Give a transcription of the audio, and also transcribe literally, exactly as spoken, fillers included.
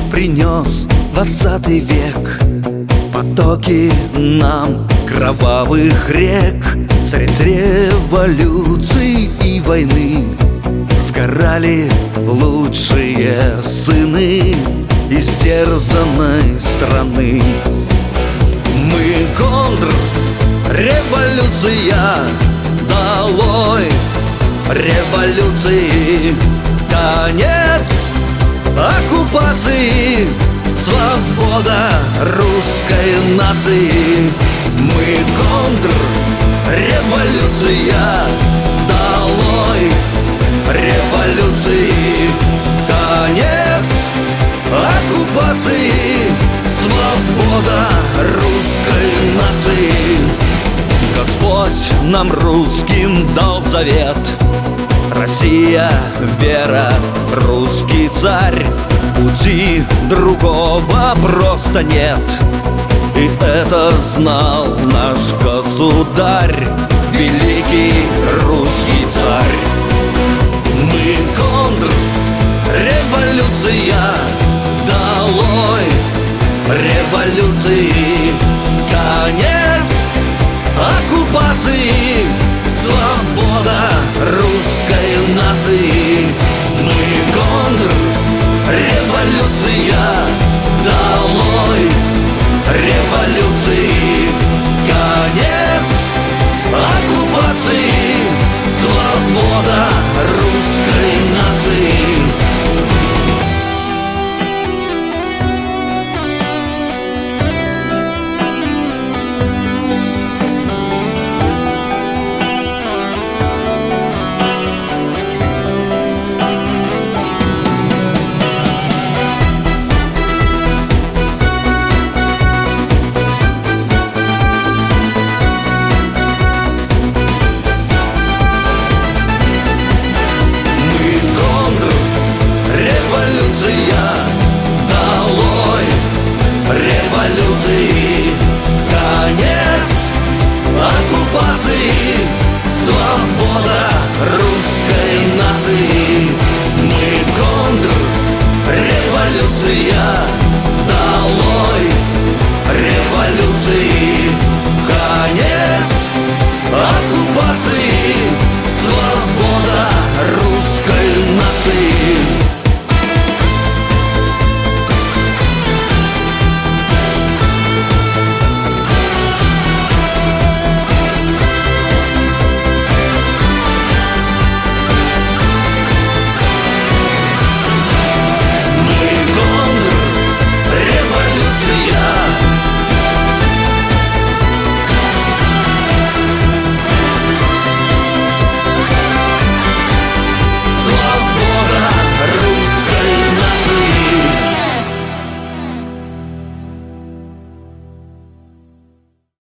принес двадцатый век. Потоки нам кровавых рек. Средь революции и войны сгорали лучшие сыны истерзанной страны. Мы контрреволюция, долой революции, конец оккупации, свобода русской нации. Мы контрреволюция, долой революции, конец оккупации, свобода русской нации. Господь нам русским дал завет: Россия, вера, русский царь. Пути другого просто нет, и это знал наш государь, великий русский царь. Мы контрреволюция, долой революции, конец оккупации, свобода русской нации. Мы контрреволюция, долой революции, конец оккупации, свобода русской нации. Революции, конец оккупации, свобода русской нации.